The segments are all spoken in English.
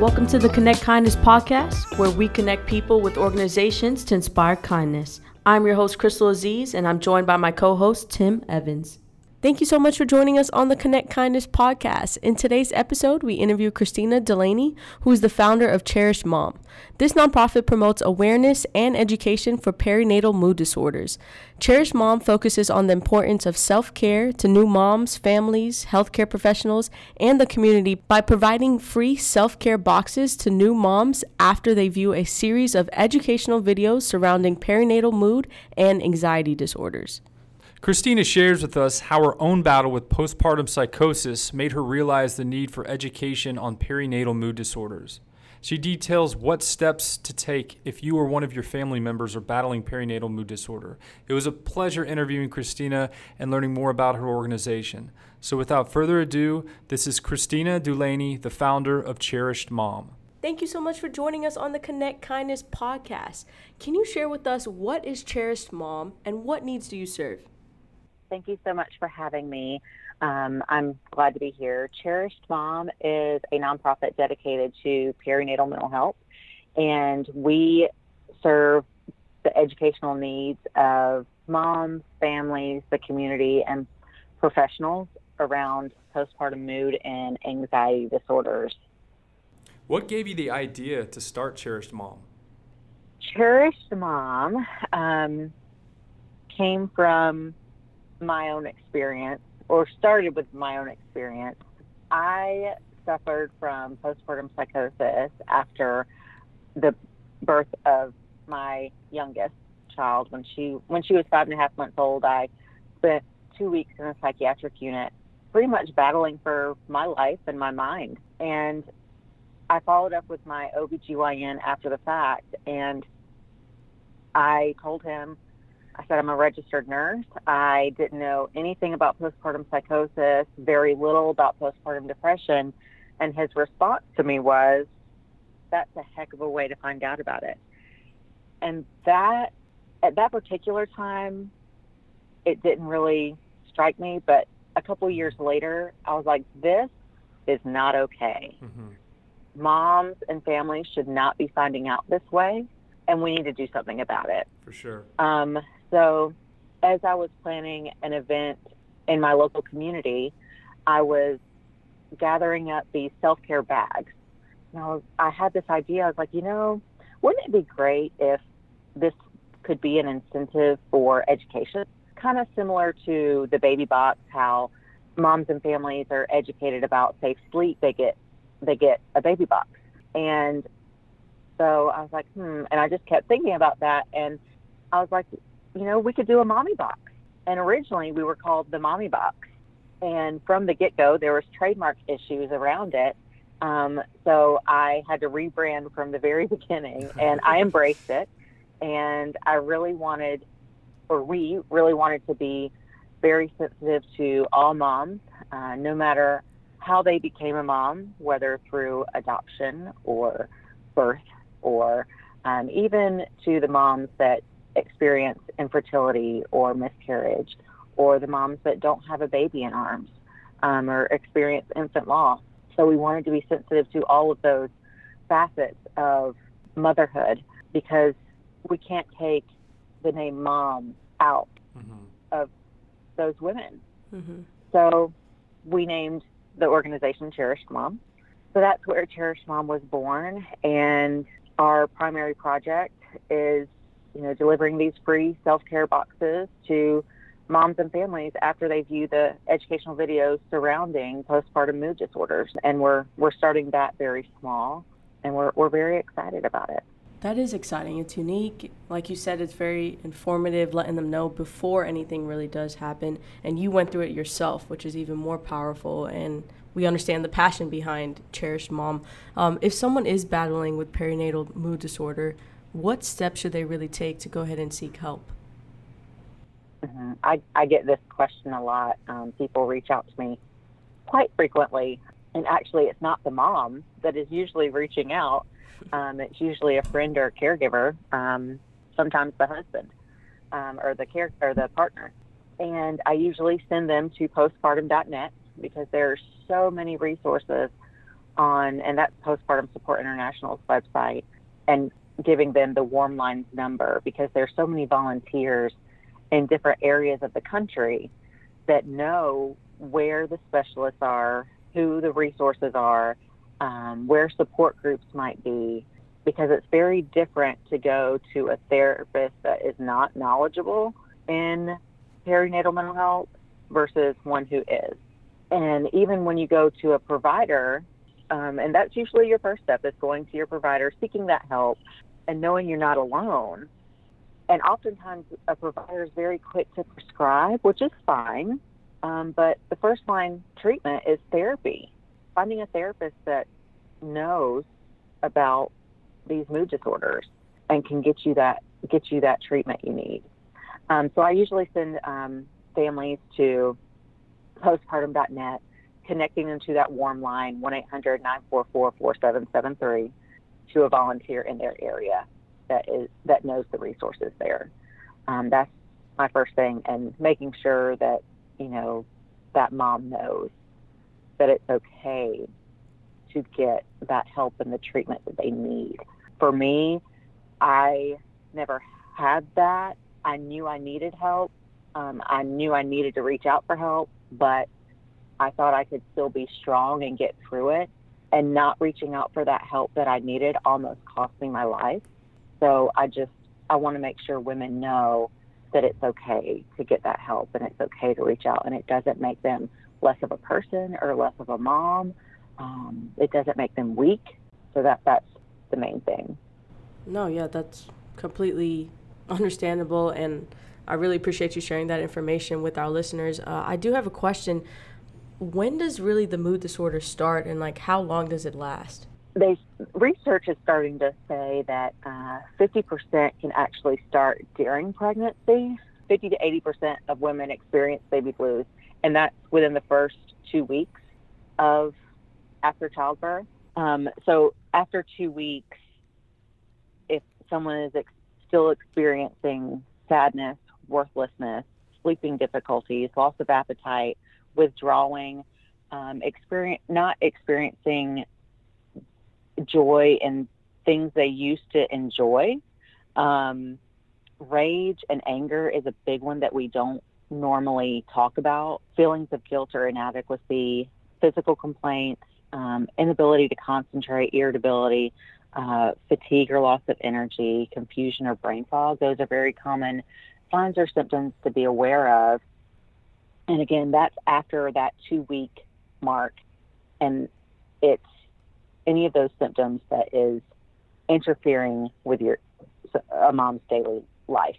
Welcome to the Connect Kindness podcast, where we connect people with organizations to inspire kindness. I'm your host, Crystal Aziz, and I'm joined by my co-host, Tim Evans. Thank you so much for joining us on the Connect Kindness podcast. In today's episode, we interview Christina Delaney, who is the founder of Cherished Mom. This nonprofit promotes awareness and education for perinatal mood disorders. Cherished Mom focuses on the importance of self-care to new moms, families, healthcare professionals, and the community by providing free self-care boxes to new moms after they view a series of educational videos surrounding perinatal mood and anxiety disorders. Christina shares with us how her own battle with postpartum psychosis made her realize the need for education on perinatal mood disorders. She details what steps to take if you or one of your family members are battling perinatal mood disorder. It was a pleasure interviewing Christina and learning more about her organization. So without further ado, this is Christina Delaney, the founder of Cherished Mom. Thank you so much for joining us on the Connect Kindness podcast. Can you share with us what is Cherished Mom and what needs do you serve? Thank you so much for having me. I'm glad to be here. Cherished Mom is a nonprofit dedicated to perinatal mental health, and we serve the educational needs of moms, families, the community, and professionals around postpartum mood and anxiety disorders. What gave you the idea to start Cherished Mom? Cherished Mom came from my own experience, or started with my own experience. I suffered from postpartum psychosis after the birth of my youngest child. When she was 5.5 months old, I spent 2 weeks in a psychiatric unit, pretty much battling for my life and my mind. And I followed up with my OBGYN after the fact, and I told him, I said, I'm a registered nurse. I didn't know anything about postpartum psychosis, very little about postpartum depression. And his response to me was, that's a heck of a way to find out about it. And that, at that particular time, it didn't really strike me. But a couple of years later, I was like, this is not okay. Mm-hmm. Moms and families should not be finding out this way, and we need to do something about it. For sure. So as I was planning an event in my local community, I was gathering up these self-care bags. I had this idea. I was like, wouldn't it be great if this could be an incentive for education? Kind of similar to the baby box, how moms and families are educated about safe sleep. They get a baby box. And so I was like, and I just kept thinking about that. And I was like, we could do a mommy box. And originally we were called the Mommy Box. And from the get-go, there was trademark issues around it. So I had to rebrand from the very beginning, and I embraced it. And we really wanted to be very sensitive to all moms, no matter how they became a mom, whether through adoption or birth, or even to the moms that experience infertility or miscarriage, or the moms that don't have a baby in arms, or experience infant loss. So we wanted to be sensitive to all of those facets of motherhood, because we can't take the name mom out of those women. Mm-hmm. So we named the organization Cherished Mom. So that's where Cherished Mom was born, and our primary project is delivering these free self-care boxes to moms and families after they view the educational videos surrounding postpartum mood disorders. And we're starting that very small, and we're very excited about it. That is exciting. It's unique. Like you said, it's very informative, letting them know before anything really does happen. And you went through it yourself, which is even more powerful. And we understand the passion behind Cherished Mom. If someone is battling with perinatal mood disorder, what steps should they really take to go ahead and seek help? Mm-hmm. I get this question a lot. People reach out to me quite frequently. And actually, it's not the mom that is usually reaching out. It's usually a friend or a caregiver, sometimes the husband or the partner. And I usually send them to postpartum.net, because there's so many resources and that's Postpartum Support International's website, and giving them the Warm Lines number, because there's so many volunteers in different areas of the country that know where the specialists are, who the resources are, where support groups might be, because it's very different to go to a therapist that is not knowledgeable in perinatal mental health versus one who is. And even when you go to a provider, and that's usually your first step, is going to your provider, seeking that help, and knowing you're not alone. And oftentimes a provider is very quick to prescribe, which is fine, but the first line treatment is therapy. Finding a therapist that knows about these mood disorders and can get you that treatment you need. So I usually send families to postpartum.net, connecting them to that warm line, 1-800-944-4773, to a volunteer in their area that knows the resources there. That's my first thing, and making sure that, that mom knows that it's okay to get that help and the treatment that they need. For me, I never had that. I knew I needed help. I knew I needed to reach out for help, but I thought I could still be strong and get through it. And not reaching out for that help that I needed almost cost me my life. So I want to make sure women know that it's okay to get that help, and it's okay to reach out, and it doesn't make them less of a person or less of a mom. It doesn't make them weak. So that's the main thing. No, yeah, that's completely understandable, and I really appreciate you sharing that information with our listeners. I do have a question. When does really the mood disorder start, and how long does it last? Research is starting to say that 50% can actually start during pregnancy. 50 to 80% of women experience baby blues, and that's within the first 2 weeks after childbirth. So after 2 weeks, if someone is still experiencing sadness, worthlessness, sleeping difficulties, loss of appetite, withdrawing, not experiencing joy in things they used to enjoy. Rage and anger is a big one that we don't normally talk about. Feelings of guilt or inadequacy, physical complaints, inability to concentrate, irritability, fatigue or loss of energy, confusion or brain fog. Those are very common signs or symptoms to be aware of. And again, that's after that 2-week mark. And it's any of those symptoms that is interfering with a mom's daily life.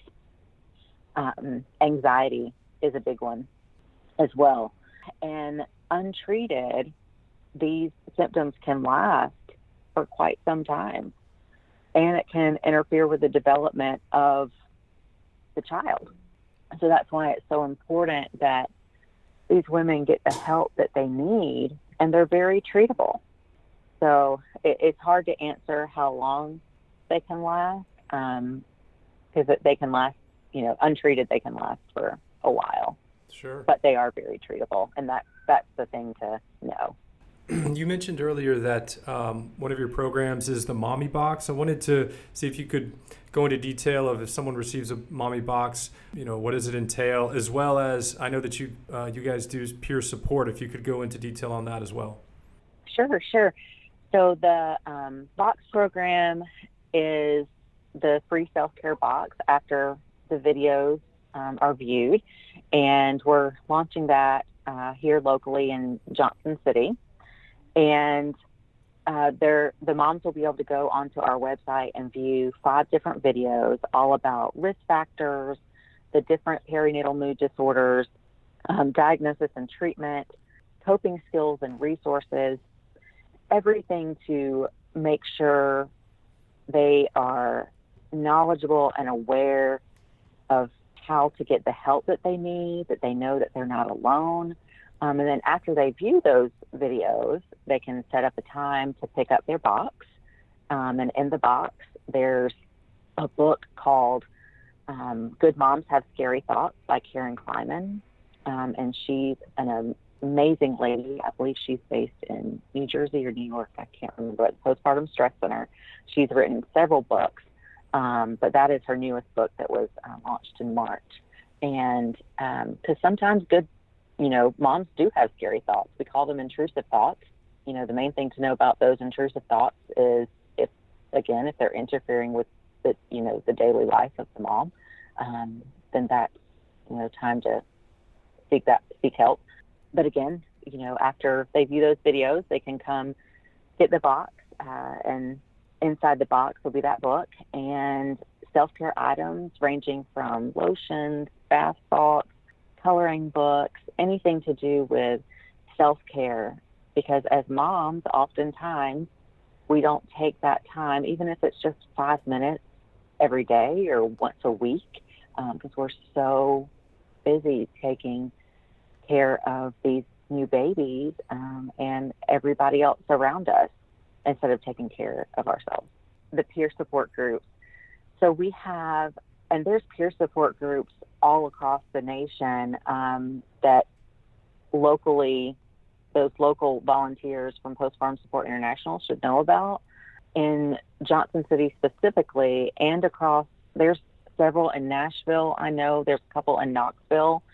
Anxiety is a big one as well. And untreated, these symptoms can last for quite some time, and it can interfere with the development of the child. So that's why it's so important that these women get the help that they need, and they're very treatable. So it's hard to answer how long they can last, because they can last, untreated, they can last for a while. Sure. But they are very treatable, and that's the thing to know. You mentioned earlier that one of your programs is the Mommy Box. I wanted to see if you could go into detail of if someone receives a Mommy Box, what does it entail, as well as I know that you guys do peer support. If you could go into detail on that as well. Sure. So the box program is the free self-care box after the videos are viewed, and we're launching that here locally in Johnson City. And the moms will be able to go onto our website and view 5 different videos all about risk factors, the different perinatal mood disorders, diagnosis and treatment, coping skills and resources, everything to make sure they are knowledgeable and aware of how to get the help that they need, that they know that they're not alone. And then after they view those videos, they can set up a time to pick up their box. And in the box, there's a book called Good Moms Have Scary Thoughts by Karen Kleiman. And she's an amazing lady. I believe she's based in New Jersey or New York. I can't remember. At the Postpartum Stress Center. She's written several books, but that is her newest book that was launched in March. And because sometimes good, moms do have scary thoughts. We call them intrusive thoughts. The main thing to know about those intrusive thoughts is if they're interfering with the daily life of the mom, then that's, time to seek help. But again, after they view those videos, they can come get the box, and inside the box will be that book and self-care items ranging from lotions, bath salts, coloring books, anything to do with self-care. Because as moms, oftentimes we don't take that time, even if it's just 5 minutes every day or once a week, because we're so busy taking care of these new babies and everybody else around us instead of taking care of ourselves. The peer support groups. So we have, and there's peer support groups all across the nation that locally, those local volunteers from Postpartum Support International should know about. In Johnson City specifically, and across, there's several in Nashville. I know there's a couple in Knoxville.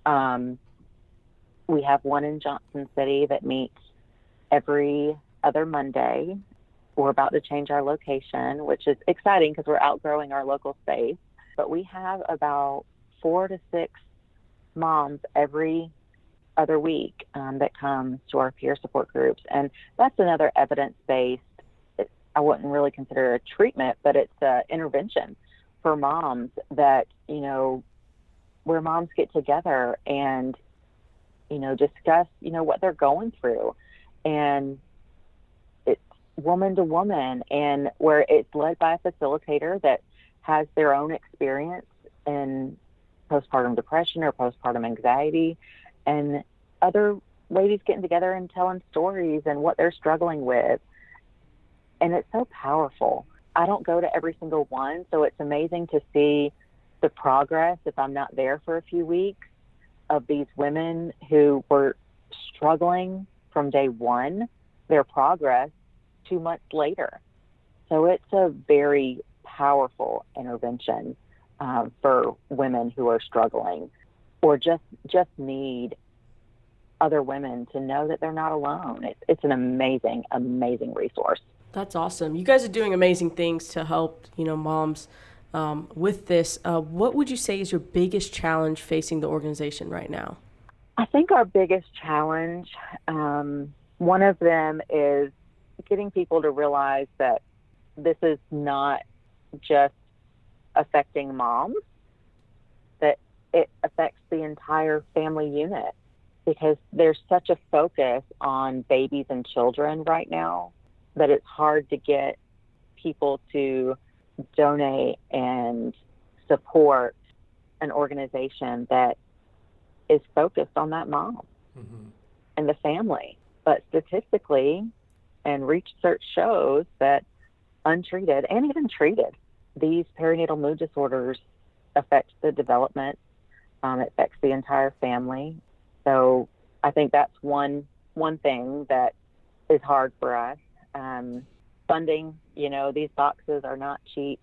We have one in Johnson City that meets every other Monday. We're about to change our location, which is exciting because we're outgrowing our local space. But we have about 4 to 6 moms every other week that come to our peer support groups. And that's another evidence-based, I wouldn't really consider it a treatment, but it's an intervention for moms that, where moms get together and, discuss, what they're going through. And it's woman to woman, and where it's led by a facilitator that has their own experience in postpartum depression or postpartum anxiety, and other ladies getting together and telling stories and what they're struggling with. And it's so powerful. I don't go to every single one, so it's amazing to see the progress, if I'm not there for a few weeks, of these women who were struggling from day one, their progress 2 months later. So it's a very powerful intervention for women who are struggling or just need other women to know that they're not alone. It's an amazing, amazing resource. That's awesome. You guys are doing amazing things to help, moms with this. What would you say is your biggest challenge facing the organization right now? I think our biggest challenge, one of them is getting people to realize that this is not just affecting moms, that it affects the entire family unit, because there's such a focus on babies and children right now that it's hard to get people to donate and support an organization that is focused on that mom and the family. But statistically, and research shows that untreated and even treated, these perinatal mood disorders affect the development. It affects the entire family. So I think that's one thing that is hard for us. Funding, these boxes are not cheap.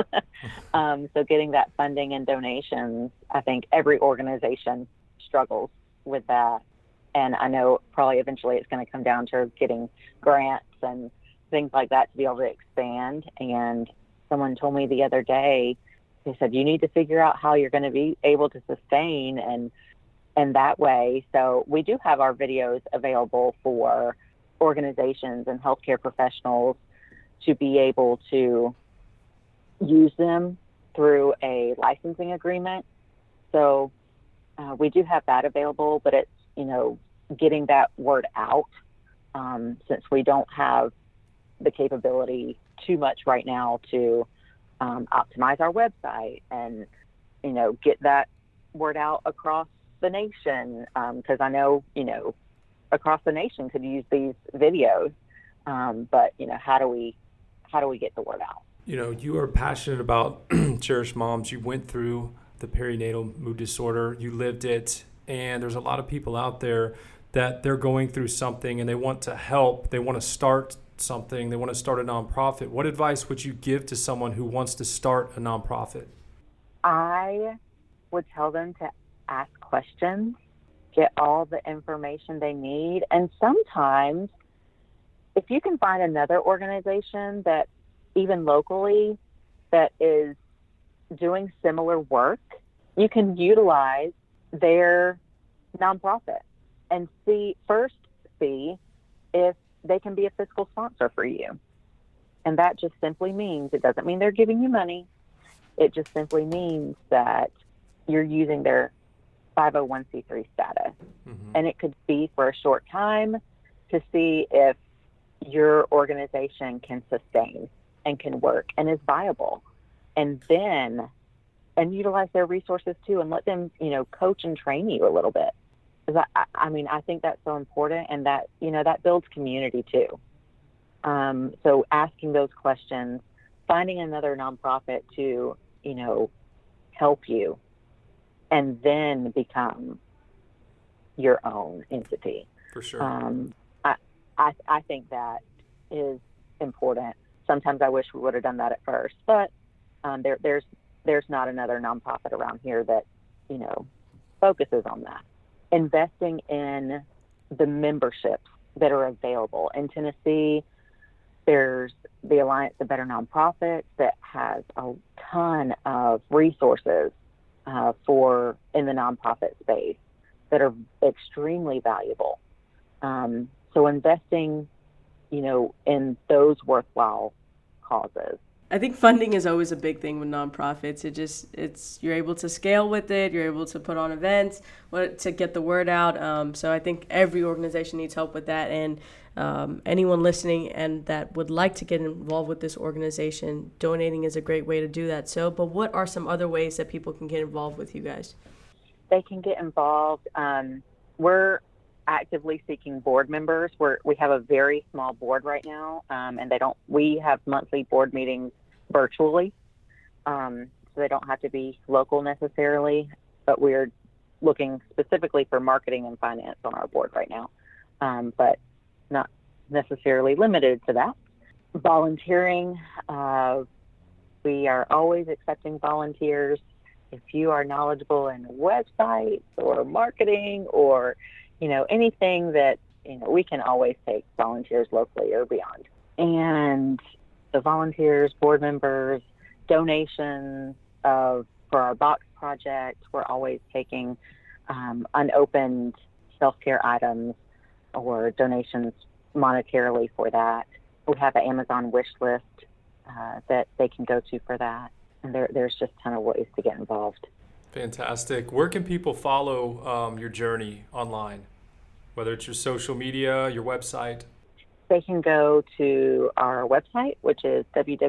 So getting that funding and donations, I think every organization struggles with that. And I know probably eventually it's going to come down to getting grants and things like that to be able to expand. And someone told me the other day, they said, you need to figure out how you're going to be able to sustain and that way. So we do have our videos available for organizations and healthcare professionals to be able to use them through a licensing agreement. So we do have that available, but it's, getting that word out since we don't have the capability too much right now to optimize our website and, get that word out across the nation. Because I know, across the nation could use these videos. But, how do we get the word out? You are passionate about Cherish Moms. You went through the perinatal mood disorder. You lived it. And there's a lot of people out there that they're going through something and they want to help, they want to start something, they want to start a nonprofit, what advice would you give to someone who wants to start a nonprofit? I would tell them to ask questions, get all the information they need, and sometimes if you can find another organization that even locally that is doing similar work, you can utilize their nonprofit and see if they can be a fiscal sponsor for you. And that just simply means, it doesn't mean they're giving you money. It just simply means that you're using their 501c3 status. Mm-hmm. And it could be for a short time to see if your organization can sustain and can work and is viable. And then, and utilize their resources too, and let them, coach and train you a little bit. Because I think that's so important, and that, that builds community too. So asking those questions, finding another nonprofit to, help you, and then become your own entity. For sure. I think that is important. Sometimes I wish we would have done that at first, but there's not another nonprofit around here that, focuses on that. Investing in the memberships that are available. In Tennessee, there's the Alliance of Better Nonprofits that has a ton of resources in the nonprofit space that are extremely valuable. So investing, in those worthwhile causes. I think funding is always a big thing with nonprofits. You're able to scale with it. You're able to put on events to get the word out. So I think every organization needs help with that. And anyone listening and that would like to get involved with this organization, donating is a great way to do that. But what are some other ways that people can get involved with you guys? They can get involved. We're actively seeking board members. We have a very small board right now, and we have monthly board meetings virtually, so they don't have to be local necessarily, but we're looking specifically for marketing and finance on our board right now, but not necessarily limited to that. Volunteering, we are always accepting volunteers. If you are knowledgeable in websites or marketing or anything that, we can always take volunteers locally or beyond. And the volunteers, board members, donations for our box project, we're always taking unopened self-care items or donations monetarily for that. We have an Amazon wish list that they can go to for that. And there's just a ton of ways to get involved. Fantastic. Where can people follow your journey online, whether it's your social media, your website? They can go to our website, which is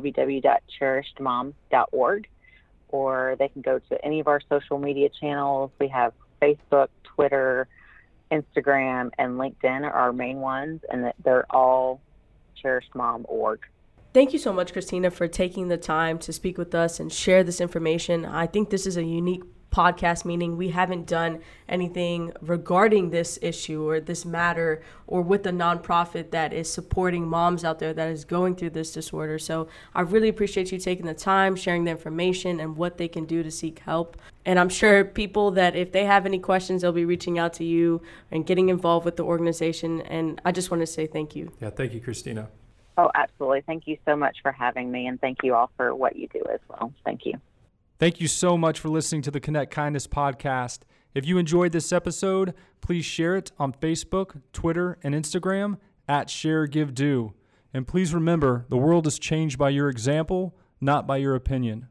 www.cherishedmom.org, or they can go to any of our social media channels. We have Facebook, Twitter, Instagram, and LinkedIn are our main ones, and they're all cherishedmom.org. Thank you so much, Christina, for taking the time to speak with us and share this information. I think this is a unique podcast, meaning we haven't done anything regarding this issue or this matter or with a nonprofit that is supporting moms out there that is going through this disorder. So I really appreciate you taking the time, sharing the information and what they can do to seek help. And I'm sure people that if they have any questions, they'll be reaching out to you and getting involved with the organization. And I just want to say thank you. Yeah, thank you, Christina. Oh, absolutely. Thank you so much for having me, and thank you all for what you do as well. Thank you. Thank you so much for listening to the Connect Kindness podcast. If you enjoyed this episode, please share it on Facebook, Twitter, and Instagram @ShareGiveDo. And please remember, the world is changed by your example, not by your opinion.